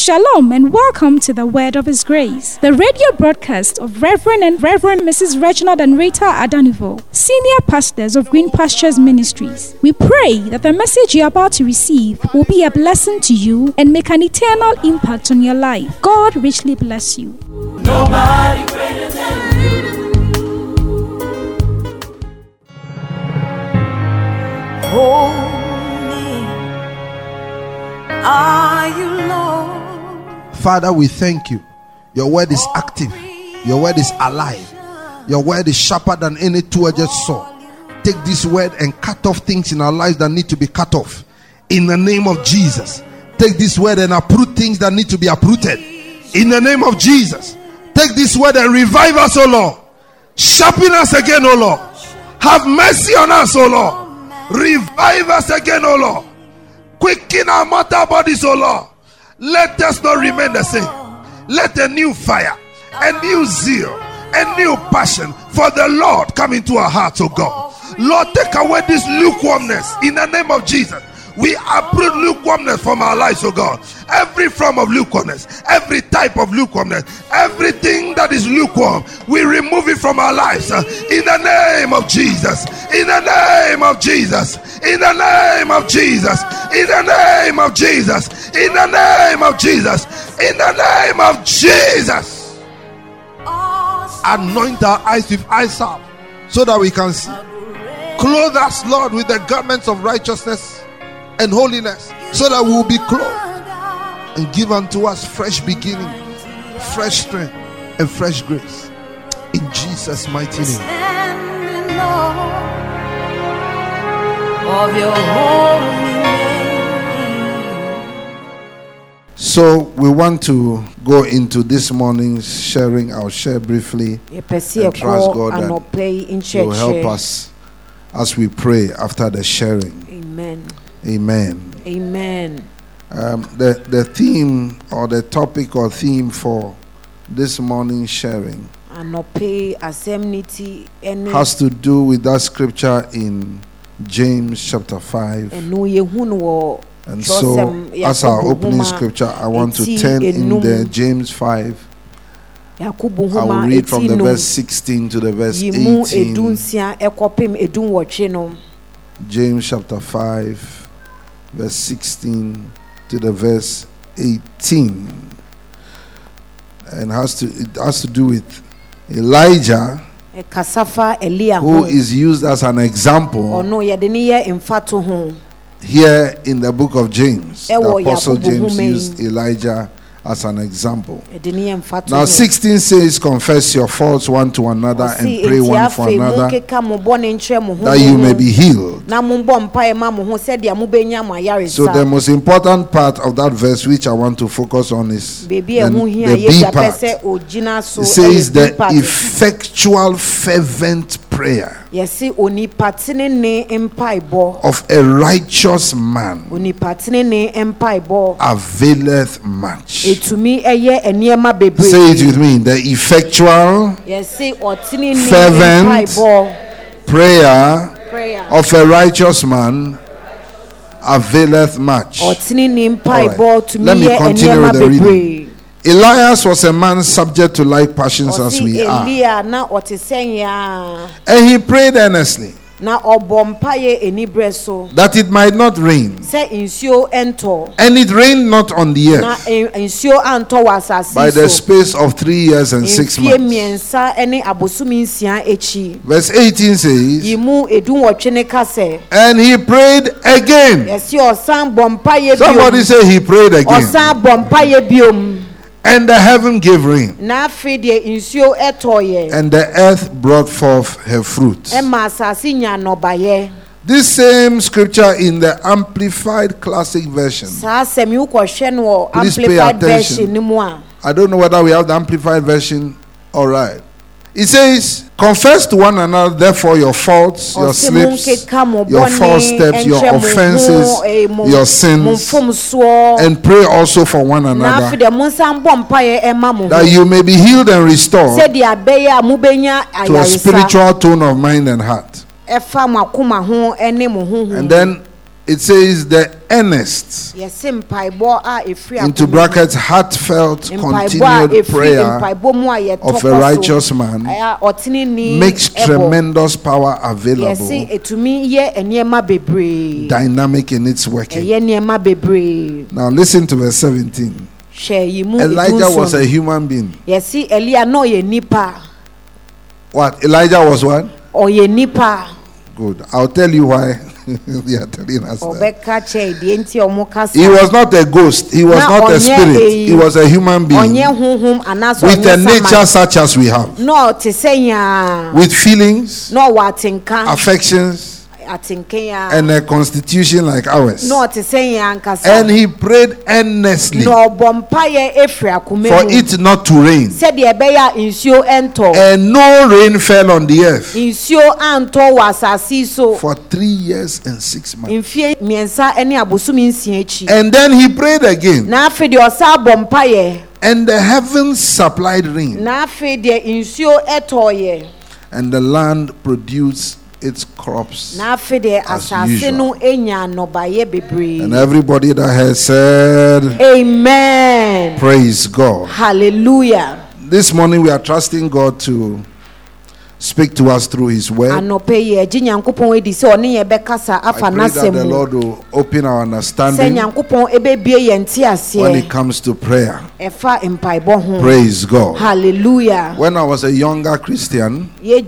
Shalom and welcome to the Word of His Grace, the radio broadcast of Reverend and Reverend Mrs. Reginald and Rita Adanivo, senior pastors of Green Pastures Ministries. We pray that the message you're about to receive will be a blessing to you and make an eternal impact on your life. God richly bless you. Nobody greater than you. Holy are you, Lord. Father, we thank you. Your word is active. Your word is alive. Your word is sharper than any two-edged sword. Take this word and cut off things in our lives that need to be cut off. In the name of Jesus. Take this word and uproot things that need to be uprooted. In the name of Jesus. Take this word and revive us, O Lord. Sharpen us again, O Lord. Have mercy on us, O Lord. Revive us again, O Lord. Quicken our mortal bodies, O Lord. Let us not remain the same. Let a new fire, a new zeal, a new passion for the Lord come into our hearts, O God. Lord, take away this lukewarmness in the name of Jesus. We uproot lukewarmness from our lives, oh God. Every form of lukewarmness, every type of lukewarmness, everything that is lukewarm, we remove it from our lives in the name of Jesus. In the name of Jesus. In the name of Jesus. In the name of Jesus. In the name of Jesus. In the name of Jesus. Anoint our eyes with eye salve so that we can see. Clothe us, Lord, with the garments of righteousness and holiness, so that we will be clothed, and give unto us fresh beginning, fresh strength, and fresh grace. In Jesus' mighty name. So we want to go into this morning's sharing. I'll share briefly and trust God that He will help us as we pray after the sharing. Amen. Amen. Amen. The theme or the topic or theme for this morning's sharing has to do with that scripture in James chapter 5. And so, as our opening scripture, I want to turn in there, James 5. I will read from the verse 16 to the verse 18. James chapter 5. Verse 16 to the verse 18, and it has to do with Elijah, who is used as an example here in the book of James. The Apostle James used Elijah as an example. Now 16 says, confess your faults one to another and pray one for another that you may be healed. So the most important part of that verse which I want to focus on is the B part. It says the effectual fervent prayer of a righteous man availeth much. Say it with me. The effectual fervent prayer of a righteous man availeth much. Right. Let me continue with the reading. Elias was a man subject to like passions as we are, and he prayed earnestly that it might not rain, and it rained not on the earth by the space of 3 years and 6 months. Verse 18 says, and he prayed again. Somebody say he prayed again. And the heaven gave rain, and the earth brought forth her fruit. This same scripture in the Amplified Classic Version. Please pay attention. I don't know whether we have the Amplified Version. All right. It says, confess to one another, therefore, your faults, your slips, your false steps, your offenses, your sins, and pray also for one another, that you may be healed and restored to a spiritual tone of mind and heart. And then It says the earnest, into brackets, heartfelt, continued prayer of a righteous man makes tremendous power available, dynamic in its working. Now listen to verse 17. Elijah was a human being. What? Elijah was what? Good. I'll tell you why they are telling us that. He was not a ghost. He was not a spirit. He was a human being with a nature such as we have, with feelings, affections, and a constitution like ours. And he prayed earnestly for it not to rain, and no rain fell on the earth for 3 years and 6 months. And then he prayed again, and the heavens supplied rain, and the land produced its crops as usual. And everybody that has said amen, praise God, hallelujah. This morning we are trusting God to speak to us through his word. I pray that the Lord will open our understanding when it comes to prayer. Praise God. Hallelujah. When I was a younger Christian, one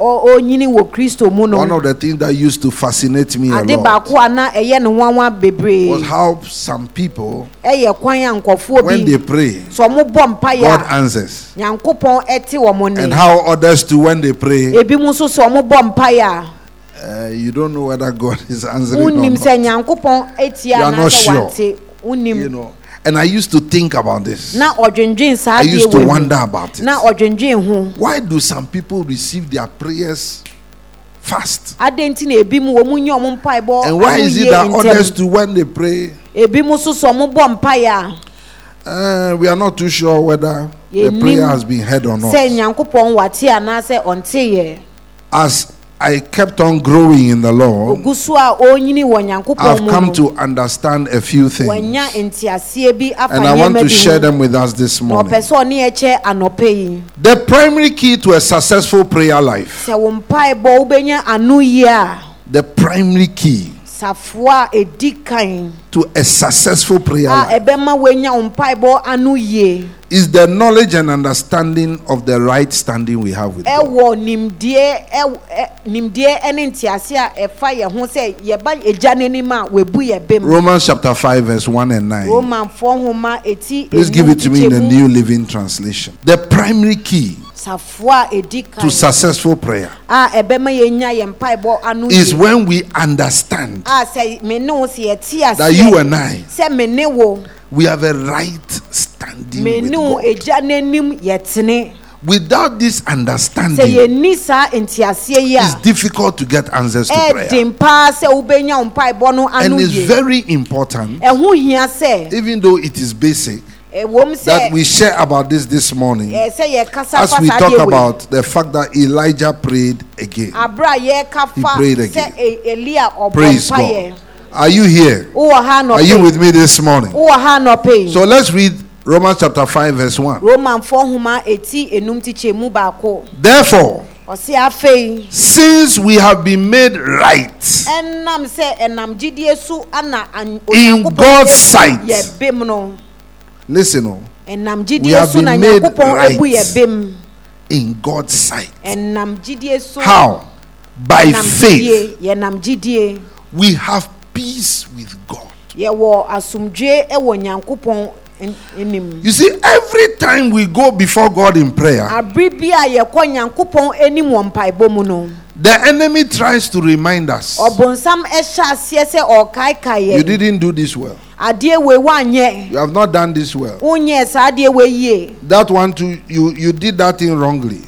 of the things that used to fascinate me a lot was how some people, when they pray, God answers, and how others too, when they pray, you don't know whether God is answering or not. You are not sure. You know. And I used to think about this. I used to wonder about it. Why do some people receive their prayers fast? And why is it that others too, when they pray, we are not too sure whether the prayer has been heard or not? As I kept on growing in the Lord, I've come to understand a few things, and I want to share them with us this morning. The primary key to a successful prayer life, the primary key to a successful prayer life, is the knowledge and understanding of the right standing we have with God. Romans chapter 5 verse 1 and 9. Please give it to me in the New Living Translation. The primary key to successful prayer is when we understand that you and I, we have a right standing with God. Without this understanding, it's difficult to get answers to prayer. And it's very important, even though it is basic, that we share about this morning as we talk about the fact that Elijah prayed again. He prayed again. Praise God. Are you here? Are you with me this morning? So let's read Romans chapter 5 verse 1. Therefore, since we have been made right in God's sight, listen, we have been made right in God's sight. How? By faith, we have peace with God. You see, every time we go before God in prayer, the enemy tries to remind us, you didn't do this well. You have not done this well. That one too, you did that thing wrongly.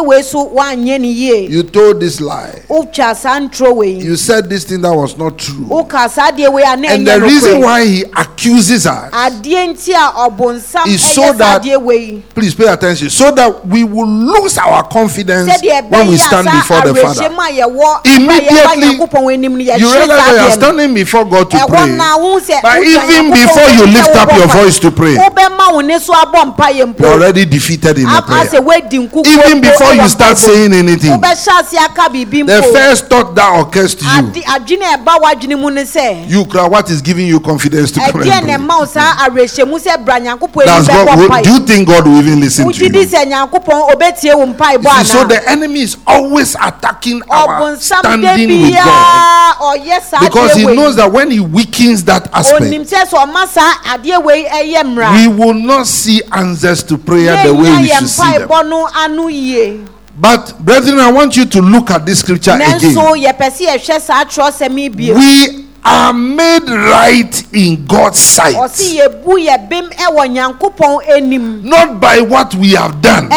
You told this lie. You said this thing that was not true. And the reason why he accuses us is so that, please pay attention, so that we will lose our confidence when we stand before the Father. Immediately, you realize that you are standing before God to pray. But even before you lift up your voice to pray, you're already defeated in the prayer. Even before you start saying anything, the first thought that occurs to you, what is giving you confidence to pray? That's God. Do you think God will even listen to you? See, so the enemy is always attacking our standing with God, because he knows that when he weakens that aspect, we will not see answers to prayer the way we should see them. But brethren, I want you to look at this scripture again. We are made right in God's sight, not by what we have done,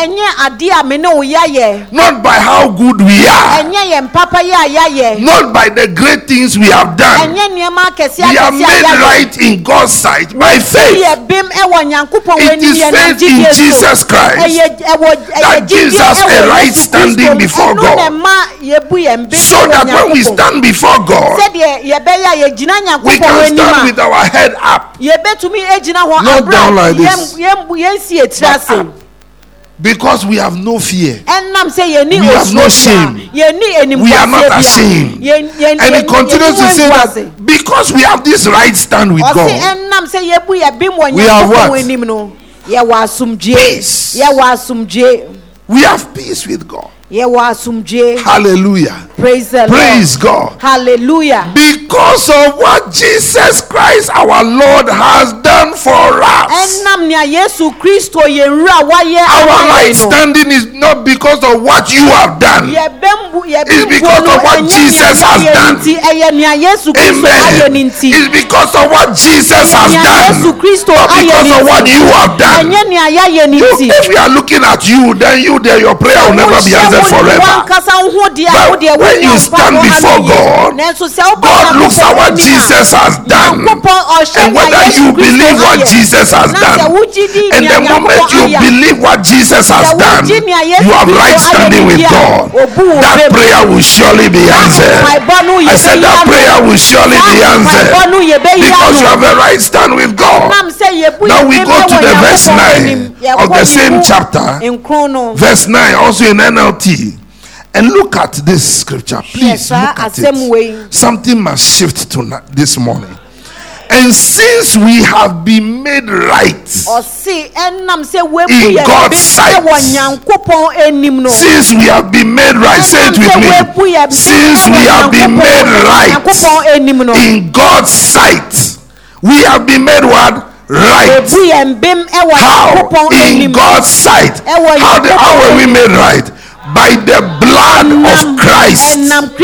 not by how good we are, not by the great things we have done. We are made right in God's sight by faith. It is faith in Jesus Christ that gives us a right standing before God, so that when we stand before God, we can stand with our head up, not down like this, but up. Because we have no fear, we have no shame, we are not ashamed. And he continues to say that because we have this right stand with God, we have what? Peace. We have peace with God. Hallelujah. Praise God. Hallelujah. Because of what Jesus Christ our Lord has done for us. Our right standing is not because of what you have done. It's because of what Jesus has done. Amen. It's because of what Jesus has done, not because of what you have done. If we are looking at you, then your prayer will never be answered forever. But when you stand before God, God looks at what Jesus has done, and whether you believe what Jesus has done. And the moment you believe what Jesus has done, you have right standing with God. That prayer will surely be answered. I said that prayer will surely be answered, because you have a right stand with God. Now we go to the verse 9 of the same chapter, verse 9, also in NLT. And look at this scripture, please. Look at it. Something must shift tonight, this morning. And since we have been made right in God's sight, since we have been made right, say it with me. Since we have been made right in God's sight, we have been made what? Right. How? In God's sight. How were we made right? By the blood of Christ.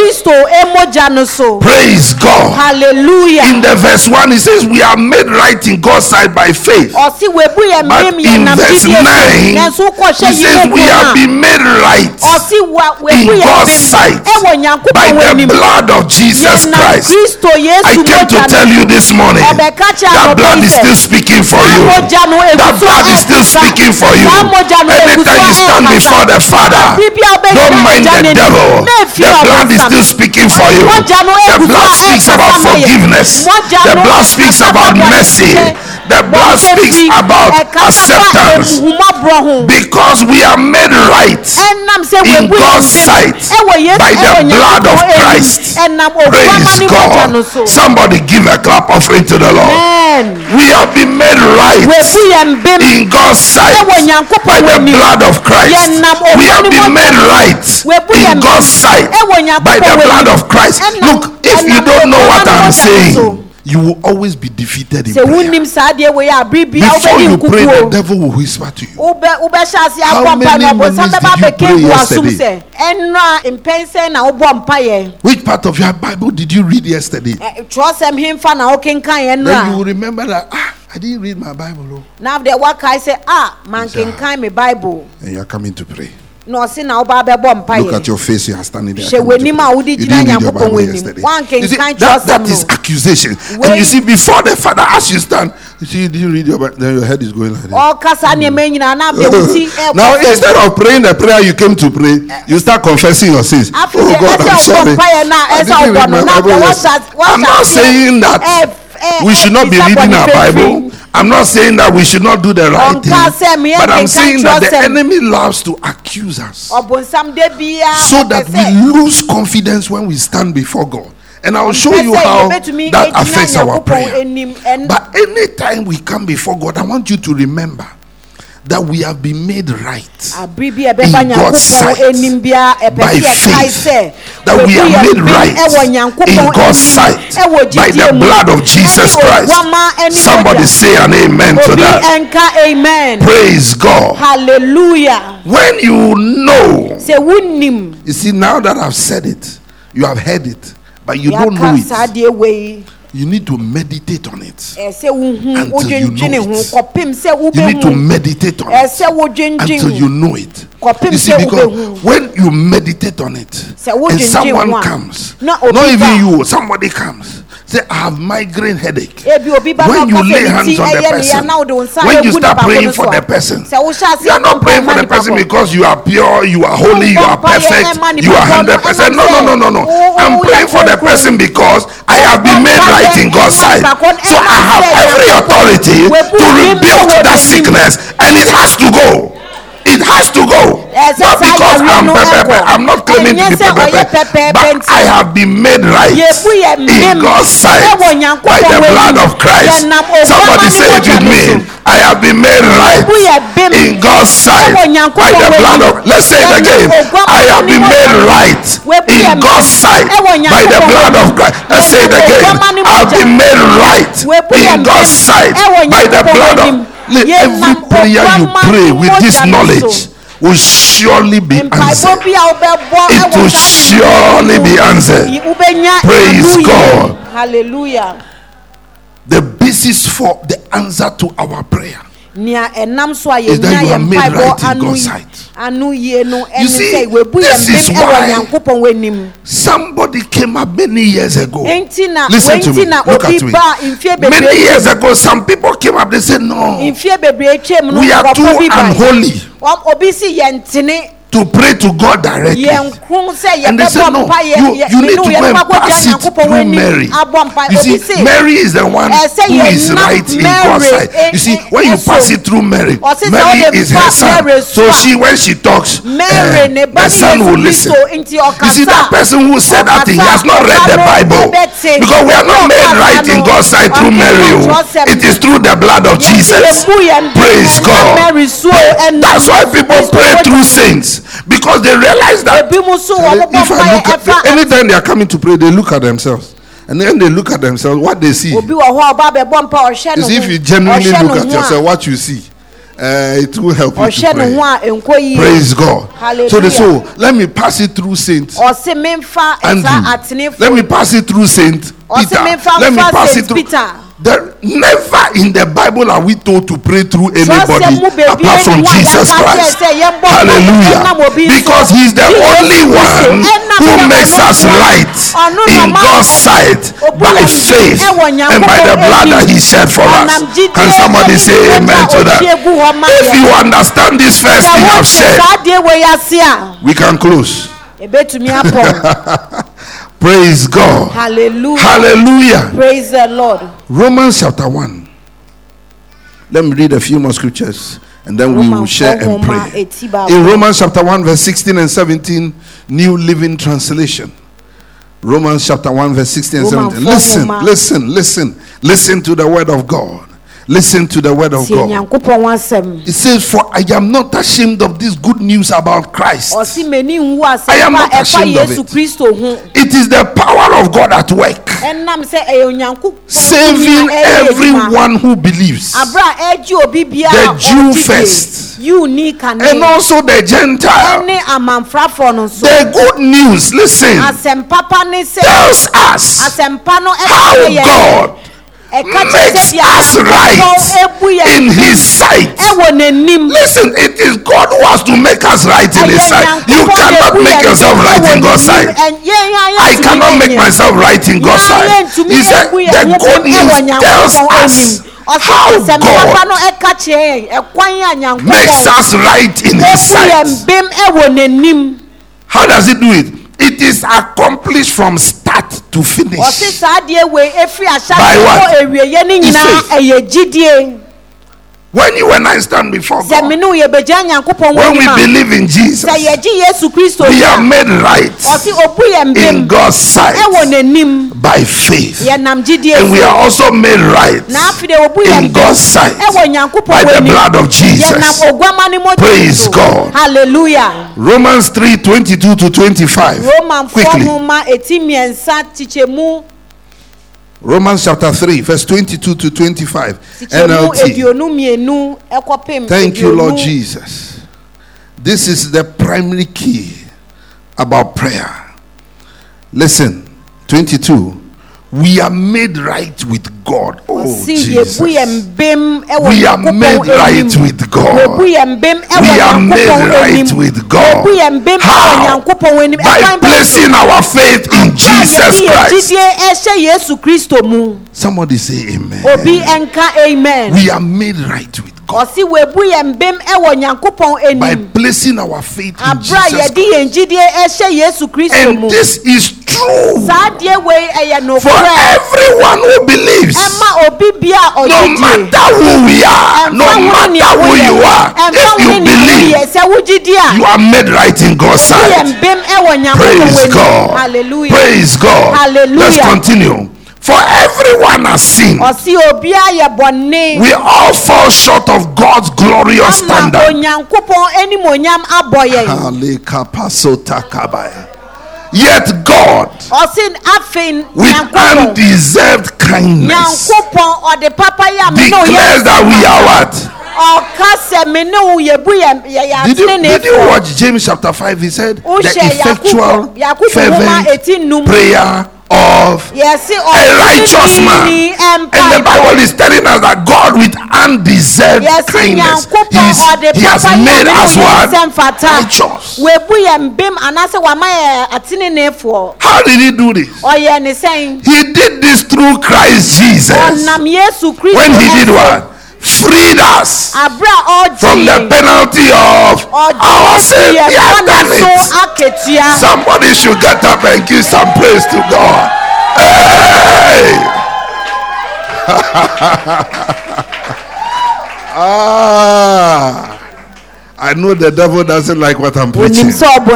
Praise God. Hallelujah. In the verse 1 it says we are made right in God's sight by faith. But in verse 9 it says we have been made right in God's sight by the blood of Jesus Christ. I came to tell you this morning, that blood is still speaking for you. That blood is still speaking for you. Anytime you stand before the Father, don't mind the devil. The blood is still speaking for you. The blood speaks about forgiveness. The blood speaks about mercy. The blood speaks about acceptance. Because we are made right in God's sight by the blood of Christ. Praise God. Somebody give a clap offering to the Lord. We have been made right in God's sight by the blood of Christ. We have been made right in God's sight by the blood of Christ. Look, if you don't know what I'm saying, you will always be defeated in Se prayer. wunim saa de we ya bribia Before you pray, the nkukuo. devil will whisper to you. Ube shasi How akwa mpa many no bo minutes sambe did ba you be pray kengu asum yesterday? se. Enra impense na obo mpa ye. Which part of your Bible did you read yesterday? Trosem himfa na okenkan Then you will enra. remember that, I didn't read my Bible. Oh. Now the waka say man kenkan me Bible. And you are coming to pray. No se na oba be bo mpa Look ye. at your face, you are standing there. She coming to wenima pray. udi You jina didn't read your Nyankopɔn Bible wenim. yesterday. One can You see, kind that trust is no. accusation. And When- you see, before the father, as you stand, you see, you didn't read your Bible, then your head is going like this. All kasa ne me nyina na be wuti. Now, instead of praying the prayer you came to pray, you start confessing your sins. After Oh the God, I'm sorry. I didn't read my Bible yesterday. I'm not saying that we should not be reading our Bible. I'm not saying that we should not do the right thing. But I'm saying that the enemy loves to accuse us so that we lose confidence when we stand before God. And I'll show you how that affects our prayer. But anytime we come before God, I want you to remember that we have been made right in God's sight by faith. That we are made right in God's sight by the blood of Jesus Christ. Somebody say an amen to that. Amen. Praise God. Hallelujah. When you know, Se wunim you see, now that I've said it, you have heard it, but you don't know it. You need to meditate on it. Until you know it. You need to meditate on it until you know it. You see, because when you meditate on it and someone comes, not even you, somebody comes, say, I have migraine headache. When you lay hands on the person, when you start praying for the person, you are not praying for the person because you are pure, you are holy, you are perfect, you are 100%. No. I'm praying for the person because I have been made right in God's sight. So I have every authority to rebuke that sickness, and it has to go. It has to go. Not because I'm not claiming to be pepe, but I have been made right in God's sight by the blood of Christ. Somebody say it with me. I have been made right in God's sight by the blood of. Let's say it again. I have been made right in God's sight by the blood of Christ. Let's say it again. I have been made right in God's sight by the blood of. Every prayer you pray with this knowledge will surely be answered. It will surely be answered. Praise God. Hallelujah. The basis for the answer to our prayer is that you are made right in God's sight. You see, this is why somebody came up many years ago. Listen to me. Look at me. Many years ago, some people came up. They said, no, we are too unholy to pray to God directly. And they said, no, you need to go and pass it through Mary. You see, Mary is the one who is right in God's sight. You see, when you pass it through Mary, Mary is her son. So when she talks, the son will listen. You see, that person who said that, he has not read the Bible. Because we are not made right in God's sight through Mary. It is through the blood of Jesus. Praise God. That's why people pray through saints. Because they realize that if I look at anytime they are coming to pray, they look at themselves. And then they look at themselves, what they see. You see, if you genuinely look at yourself, what you see, it will help you to pray. Praise God. Hallelujah. So they say, let me pass it through Saint Andrew. Let me pass it through Saint Peter. Let me pass it through. Never in the Bible are we told to pray through anybody apart from Jesus Christ. Hallelujah. Because he's the only one who makes us right in God's sight by faith and by the blood that he shed for us. Can somebody say amen to that? If you understand this first thing I've said, we can close. Praise God. Hallelujah. Hallelujah. Praise the Lord. Romans chapter 1. Let me read a few more scriptures and then we will share and pray. In Romans chapter 1 verse 16 and 17, New Living Translation. Romans chapter 1 verse 16 and 17. Listen to the word of God. Listen to the word of tie God. nyankopɔn asɛm. It says, "For I am not ashamed of this good news about Christ. Ɔsi meni nwu I am asɛm not a ɛfa ashamed of Yesu it. Kristo ho. It is the power of God at work, Ɛnam sɛ ɛyɛ onyankopɔn saving everyone who believes, Abra ɛgye obi biara the a Jew ɔgye first, die. Unique and and also the Gentile." ne amanfrafoɔ no nso. The good news, listen, Asɛm papa ne sɛ tells us asɛmpa no how God makes us right in His sight. ɛwɔ n'anim. Listen, it is God who has to make us right in His sight. You cannot make yourself right in God's sight. I cannot make myself right in God's sight. He said the good news tells us how God makes us right in His sight. How does it do it? It is accomplished from start to finish. By what? Faith. When you and I stand before God, when we believe in Jesus, we are made right in God's sight by faith. And we are also made right in God's sight by the blood of Jesus. Praise God. Hallelujah. Romans 3:22 to 25. Quickly. Romans chapter 3, verse 22 to 25. NLT. Thank you, Lord Jesus. This is the primary key about prayer. Listen, 22. We are made right with God. Oh, Jesus. We are made right with God. We are made right with God. How? By placing our faith in Jesus Christ. Somebody say amen. Amen. We are made right with God by placing our faith in Jesus Christ. And this is true for everyone who believes. No matter who we are, no matter who you are, if you believe, you are made right in God's sight. Praise God. Hallelujah. Praise God. Hallelujah. Let's continue. For everyone has sinned. We all fall short of God's glorious standard. Yet God, with undeserved kindness, declares that we are what? Did you watch James chapter 5? He said the effectual fervent prayer of a righteous man. And the Bible is telling us that God with undeserved kindness, he has made us what? Righteous. How did he do this? He did this through Christ Jesus. When he did what? Freed us from the penalty of our sin. He has done it. Somebody should get up and give some praise to God. Hey! I know the devil doesn't like what I'm preaching.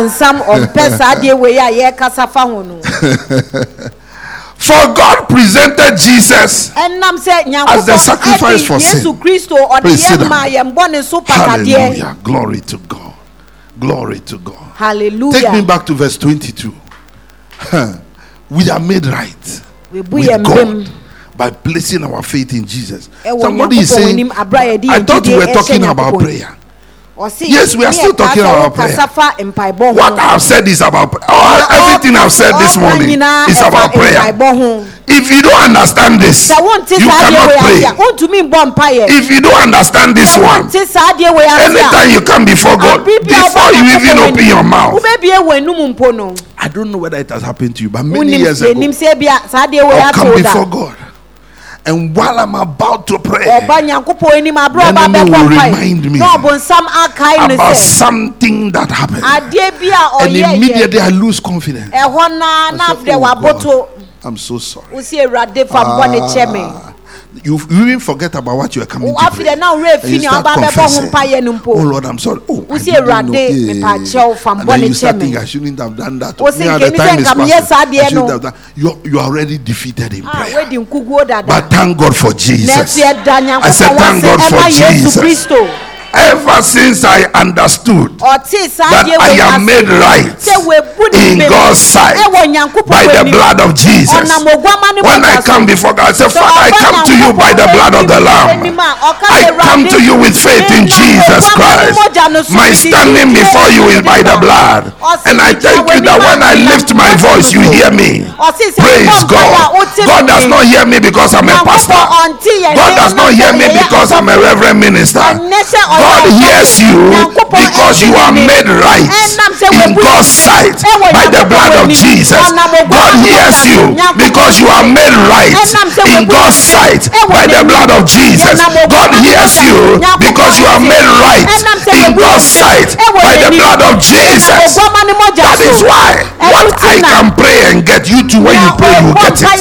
For God presented Jesus as the sacrifice for sin. Please sit down. Hallelujah. Glory to God. Glory to God. Hallelujah. Take me back to verse 22. We are made right with God by placing our faith in Jesus. Somebody is saying, I thought we were talking about prayer. Yes, we are still talking about prayer. What I have said is about prayer. Everything I've said this morning is about prayer. If you don't understand this, you cannot pray. If you don't understand this one, anytime you come before God, before you even open your mouth, I don't know whether it has happened to you, but many years ago, I'll come before God. And while I'm about to pray, the enemy will remind me about something that happened. And immediately I lose confidence. I say, oh God, I'm so sorry. you even forget about what you are coming to After pray. now, And you start confessing, oh Lord, I'm sorry. Oh, I didn't know. And then you start thinking, I shouldn't have done that. Me at the time this passing, I shouldn't have done. You are already defeated in prayer. But thank God for Jesus. I said thank God for Jesus. Ever since I understood that I am made right in God's sight by the blood of Jesus. When I come before God, I say, Father, I come to you by the blood of the Lamb. I come to you with faith in Jesus Christ. My standing before you is by the blood. And I thank you that when I lift my voice, you hear me. Praise God. God does not hear me because I'm a pastor. God does not hear me because I'm a reverend minister. God hears you because you are made right in God's sight by the blood of Jesus. God hears you because you are made right in God's sight by the blood of Jesus. God hears you because you are made right in God's sight by the blood of Jesus. That is why what I can pray and get, you to when you pray, you get it.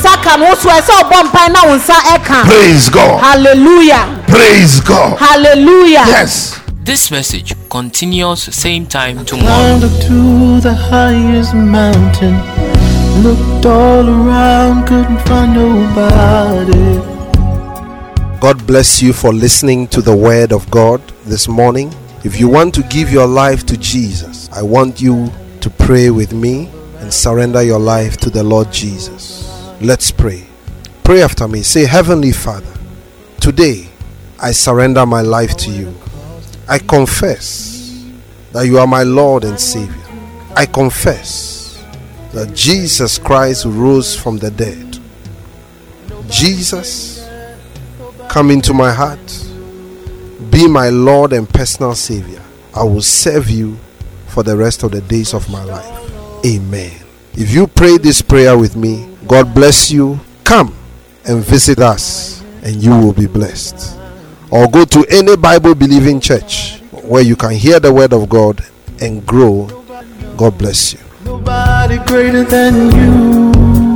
Praise God. Hallelujah. Praise God. Hallelujah. Yes. This message continues same time tomorrow. Climbed up to the highest mountain, looked all around, couldn't find nobody. God bless you for listening to the word of God this morning. If you want to give your life to Jesus, I want you to pray with me and surrender your life to the Lord Jesus. Let's pray. Pray after me. Say, Heavenly Father, today I surrender my life to you. I confess that you are my Lord and Savior. I confess that Jesus Christ rose from the dead. Jesus, come into my heart. Be my Lord and personal Savior. I will serve you for the rest of the days of my life. Amen. If you pray this prayer with me, God bless you. Come and visit us and you will be blessed. Or go to any Bible believing church where you can hear the word of God and grow. God bless you. Nobody greater than you.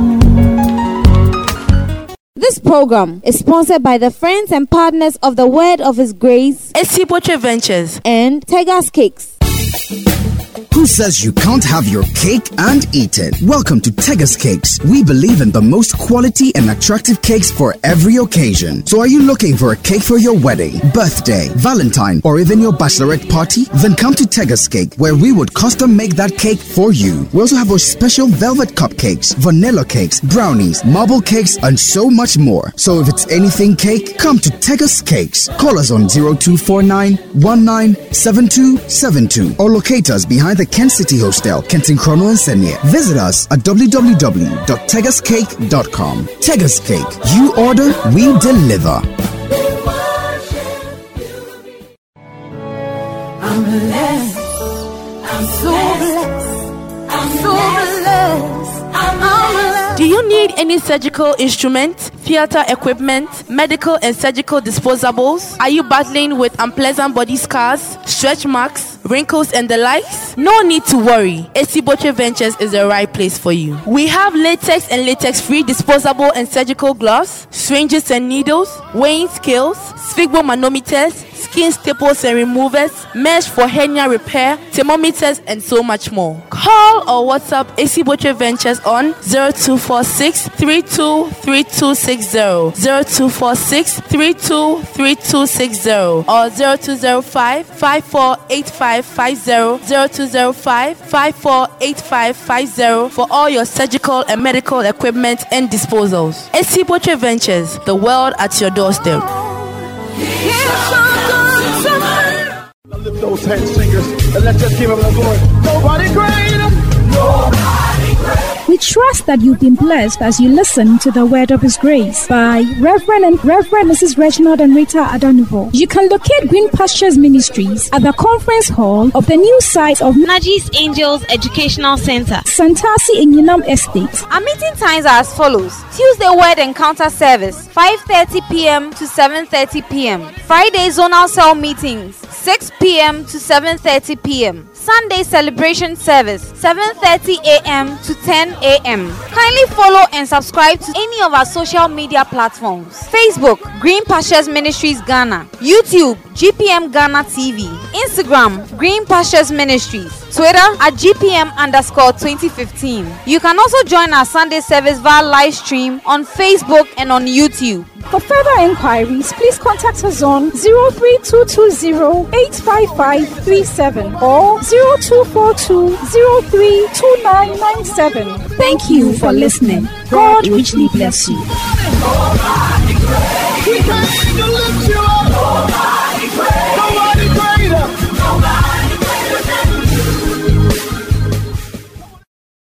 This program is sponsored by the friends and partners of the Word of His Grace, Esiboche Ventures, and Tegas Cakes. Who says you can't have your cake and eat it? Welcome to Tegas Cakes. We believe in the most quality and attractive cakes for every occasion. So are you looking for a cake for your wedding, birthday, Valentine, or even your bachelorette party? Then come to Tegas Cake, where we would custom make that cake for you. We also have our special velvet cupcakes, vanilla cakes, brownies, marble cakes, and so much more. So if it's anything cake, come to Tegas Cakes. Call us on 0249 197272 or locate us behind the Kent City Hostel, Kenton Chrono and Senior. Visit us at www.tegascake.com. Tegas Cake. You order, we deliver. I'm blessed. I'm so blessed. I'm so blessed. I'm blessed. Do you need any surgical instrument, theater equipment, medical and surgical disposables? Are you battling with unpleasant body scars, stretch marks, wrinkles and the likes? No need to worry. Esiboche Ventures is the right place for you. We have latex and latex-free disposable and surgical gloves, syringes and needles, weighing scales, sphygmomanometers, skin staples and removers, mesh for hernia repair, thermometers, and so much more. Call or WhatsApp Esiboche Ventures on 0246 323260, 0246 323260, or 0205 548550, 0205 548550 for all your surgical and medical equipment and disposals. Esiboche Ventures, the world at your doorstep. Lift those hands, singers, and let's just give him the glory. Nobody greater. Nobody greater. We trust that you've been blessed as you listen to the Word of His Grace by Reverend and Reverend Mrs. Reginald and Rita Adanivo. You can locate Green Pastures Ministries at the conference hall of the new site of Najis Angels Educational Center, Santasi in Yunam Estate. Our meeting times are as follows: Tuesday Word Encounter Service, 5:30 p.m. to 7:30 p.m. Friday Zonal Cell Meetings, 6 p.m. to 7:30 p.m. Sunday celebration service 7:30 a.m. to 10 a.m. Kindly follow and subscribe to any of our social media platforms: Facebook, Green Pastures Ministries Ghana; YouTube, GPM Ghana TV; Instagram, Green Pastures Ministries; Twitter at GPM_2015. You can also join our Sunday service via live stream on Facebook and on YouTube. For further inquiries, please contact us on 03220-85537 or 0242-032997. Thank you for listening. God richly bless you. We came to lift you up.